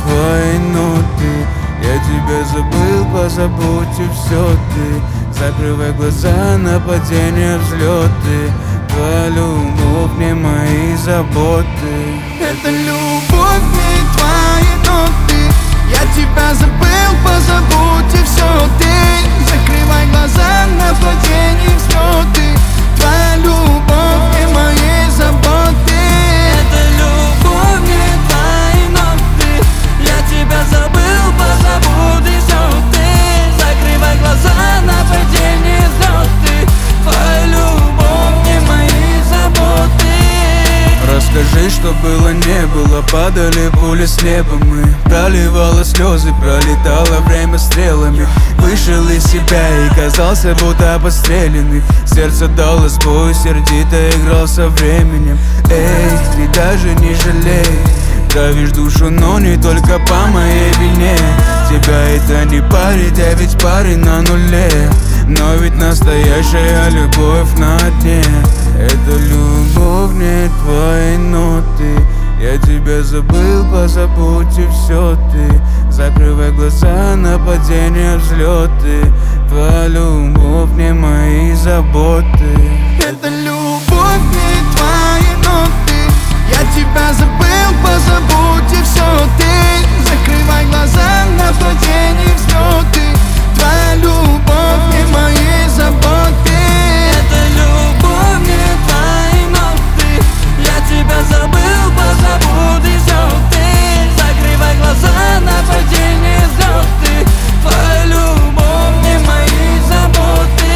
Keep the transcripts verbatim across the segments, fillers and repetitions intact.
твои ноты. Я тебя забыл, позабудь и все ты. Закрывай глаза на падение, взлеты. Твоя любовь не мои заботы. Это любовь, не твои ноты. Я тебя забыл, позабудь и все ты. Закрывай глаза на падение, взлеты. Твоя любовь не мои заботы. Это любовь, не твои ноты. Я тебя забыл, позабудь и все ты. Закрывай глаза на падение, взлеты. Твоя любовь не мои заботы. Расскажи, что было, не было. Падали пули с неба, мы проливало слезы, пролетало время стрелами. Вышел из себя и казался будто подстреленный. Сердце дало сбой, сердито играл со временем. Эй, ты даже не жалей. Травишь душу, но не только по моей вине. Тебя это не парит, я ведь парень на нуле. Но ведь настоящая любовь на дне. Это любовь, не твои ноты. Я тебя забыл, позабудь и все ты. Закрывай глаза на падение, взлеты. Твоя любовь не мои заботы. Это любовь, не твои ноты. Я тебя забыл, позабудь и все ты. Закрывай глаза на падение, взлеты. Твоя любовь не мои заботы. Это любовь, не твои ноты. Я тебя забыл, позабудь и все ты. Закрывай глаза на падение, взлеты. Твоя любовь не мои заботы.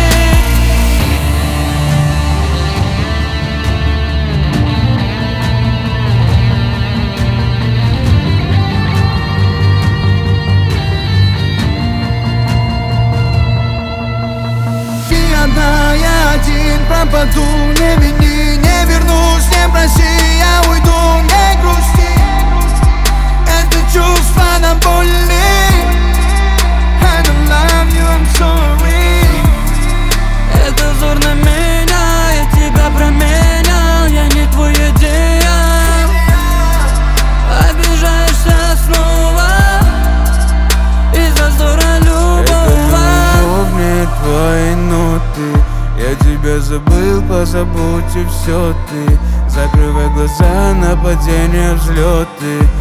Я один пропаду, не вини, не вернусь, не проси, я уйду, не грусти. Это чувство на боли. I don't love you, I'm sorry. Это взор на меня, я тебя променял. Я не твой идеал. Обижаешься снова из-за зора любого. Это любовь, не твои ноты. Я тебя забыл, позабудь и все ты. Закрывай глаза на падение, взлеты.